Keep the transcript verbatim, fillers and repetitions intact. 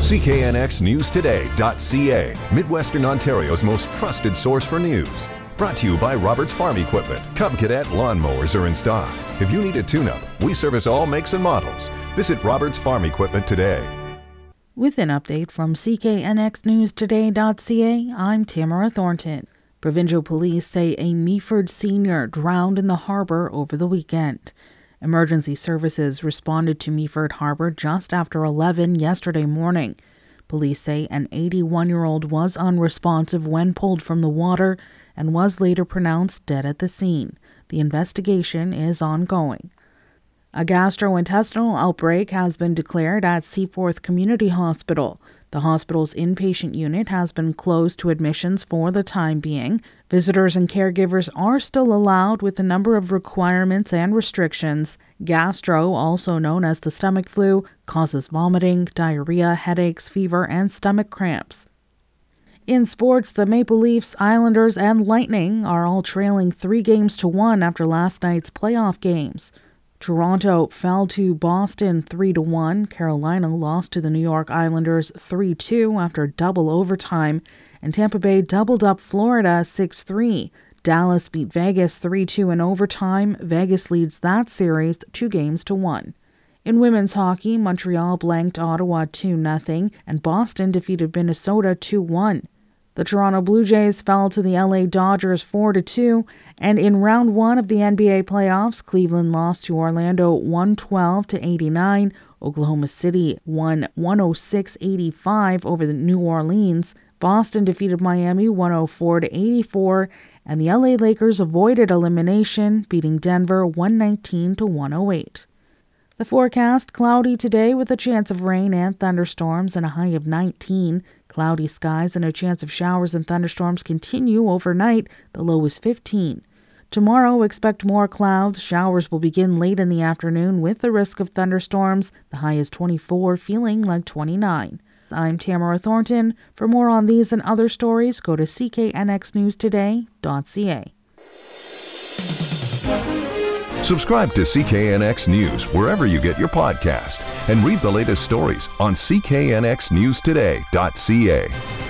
C K N X News Today dot C A, Midwestern Ontario's most trusted source for news. Brought to you by Roberts Farm Equipment. Cub Cadet lawnmowers are in stock. If you need a tune-up, we service all makes and models. Visit Roberts Farm Equipment today. With an update from C K N X News Today dot C A, I'm Tamara Thornton. Provincial police say a Meaford senior drowned in the harbor over the weekend. Emergency services responded to Meaford Harbor just after eleven yesterday morning. Police say an eighty-one-year-old was unresponsive when pulled from the water and was later pronounced dead at the scene. The investigation is ongoing. A gastrointestinal outbreak has been declared at Seaforth Community Hospital. The hospital's inpatient unit has been closed to admissions for the time being. Visitors and caregivers are still allowed with a number of requirements and restrictions. Gastro, also known as the stomach flu, causes vomiting, diarrhea, headaches, fever, and stomach cramps. In sports, the Maple Leafs, Islanders, and Lightning are all trailing three games to one after last night's playoff games. Toronto fell to Boston three to one. Carolina lost to the New York Islanders three two after double overtime. And Tampa Bay doubled up Florida six three. Dallas beat Vegas three two in overtime. Vegas leads that series two games to one. In women's hockey, Montreal blanked Ottawa two nothing, and Boston defeated Minnesota two one. The Toronto Blue Jays fell to the L A Dodgers four to two, and in round one of the N B A playoffs, Cleveland lost to Orlando one twelve to eighty-nine. Oklahoma City won one oh six eighty-five over the New Orleans. Boston defeated Miami one oh four to eighty-four, and the L A Lakers avoided elimination, beating Denver one nineteen to one oh eight. The forecast: cloudy today with a chance of rain and thunderstorms and a high of nineteen. Cloudy skies and a chance of showers and thunderstorms continue overnight. The low is fifteen. Tomorrow, expect more clouds. Showers will begin late in the afternoon with the risk of thunderstorms. The high is twenty-four, feeling like twenty-nine. I'm Tamara Thornton. For more on these and other stories, go to C K N X News Today dot C A. Subscribe to C K N X News wherever you get your podcast and read the latest stories on C K N X News Today dot C A.